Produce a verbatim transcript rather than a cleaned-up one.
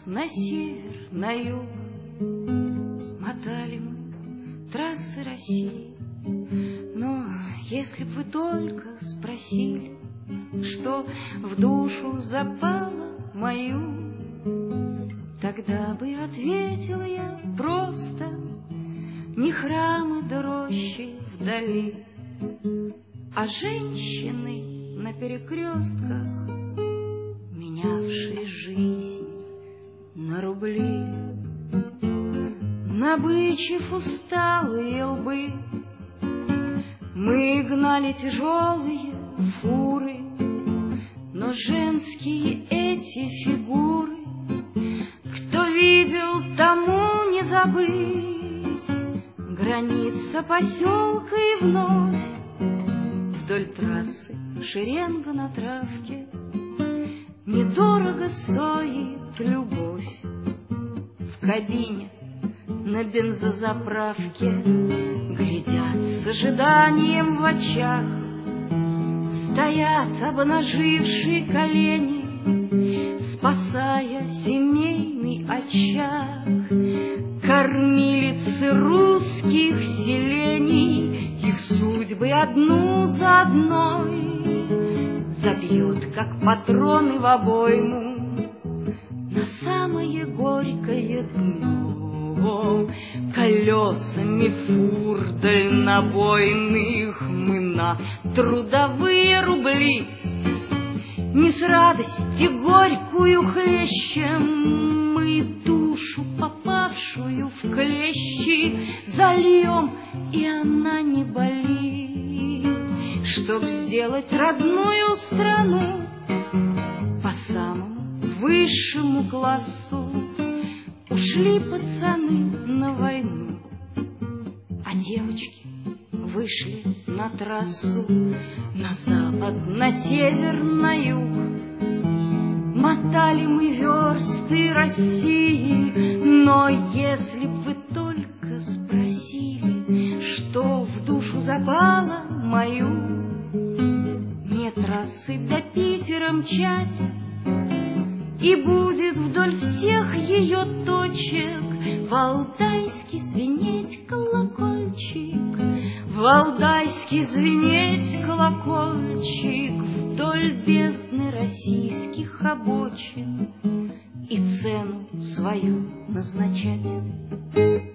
на север, на юг. Мотали мы трассы России. Но если б вы только спросили, что в душу запало мою, тогда бы ответила я просто: не храмы да рощи вдали, а женщины на перекрестках, менявшие жизнь на рубли. Набычив усталые лбы, мы гнали тяжелые фуры, но женские эти фигуры, кто видел, тому не забыть. Граница поселка и вновь вдоль трассы шеренга на травке. Недорого стоит любовь в кабине на бензозаправке. Глядят с ожиданием в очах, стоят обнажившие колени, спасая семейный очаг. Кормилицы русских селений, их судьбы одну за одной забьет, как патроны в обойму, на самое горькое дно. Колесами фур дальнобойных мы на трудовые рубли не с радости горькую хлещем, мы душу, попавшую в клещи, зальем, и она не болит. Чтоб сделать родную страну по самому высшему классу, ушли пацаны на войну, а девочки вышли на трассу, на запад, на север, на юг. Мотали мы версты России, но если б вы только спросили, что в душу запало мою, не трассы до Питера мчать, и будет вдоль всех ее точек валдайский звенеть колокольчик, валдайский звенеть колокольчик вдоль бездны российских обочин, и цену свою назначать.